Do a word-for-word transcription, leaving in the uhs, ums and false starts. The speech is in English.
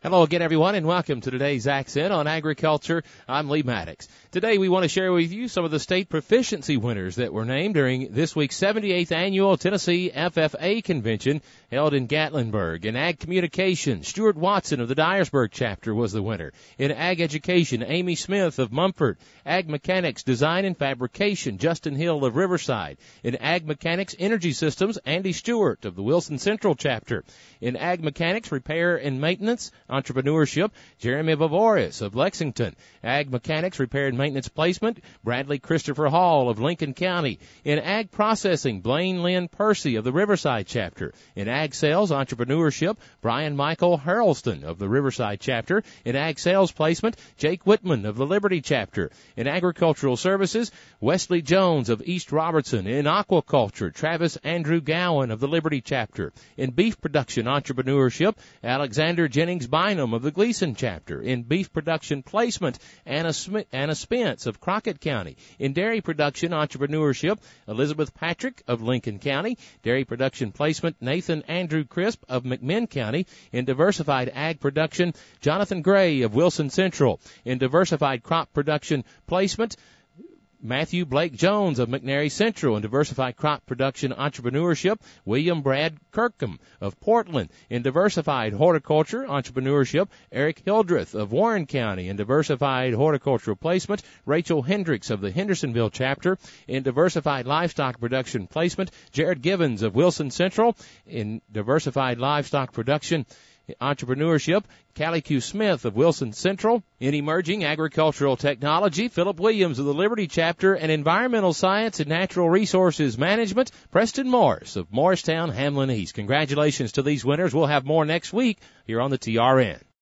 Hello again, everyone, and welcome to today's Accent on Agriculture. I'm Lee Maddox. Today we want to share with you some of the state proficiency winners that were named during this week's seventy-eighth Annual Tennessee F F A Convention held in Gatlinburg. In Ag Communication, Stuart Watson of the Dyersburg chapter was the winner. In Ag Education, Amy Smith of Mumford. Ag Mechanics, Design and Fabrication, Justin Hill of Riverside. In Ag Mechanics Energy Systems, Andy Stewart of the Wilson Central chapter. In Ag Mechanics Repair and Maintenance, Entrepreneurship, Jeremy Vavoris of Lexington. Ag Mechanics Repair and Maintenance Placement, Bradley Christopher Hall of Lincoln County. In Ag Processing, Blaine Lynn Percy of the Riverside chapter. In Ag Sales Entrepreneurship, Brian Michael Harrelson of the Riverside chapter. In Ag Sales Placement, Jake Whitman of the Liberty chapter. In Agricultural Services, Wesley Jones of East Robertson. In Aquaculture, Travis Andrew Gowan of the Liberty chapter. In Beef Production Entrepreneurship, Alexander Jennings Bynum of the Gleason chapter. In Beef Production Placement, Anna, Smith, Anna Spence of Crockett County. In Dairy Production Entrepreneurship, Elizabeth Patrick of Lincoln County. Dairy Production Placement, Nathan Andrew Crisp of McMinn County. In Diversified Ag Production, Jonathan Gray of Wilson Central. In Diversified Crop Production Placement, Matthew Blake Jones of McNary Central. In Diversified Crop Production Entrepreneurship, William Brad Kirkham of Portland. In Diversified Horticulture Entrepreneurship, Eric Hildreth of Warren County. In Diversified Horticultural Placement, Rachel Hendricks of the Hendersonville chapter. In Diversified Livestock Production Placement, Jared Givens of Wilson Central. In Diversified Livestock Production Entrepreneurship, Callie Q. Smith of Wilson Central. In Emerging Agricultural Technology, Philip Williams of the Liberty chapter. And Environmental Science and Natural Resources Management, Preston Morris of Morristown, Hamlin East. Congratulations to these winners. We'll have more next week here on the T R N.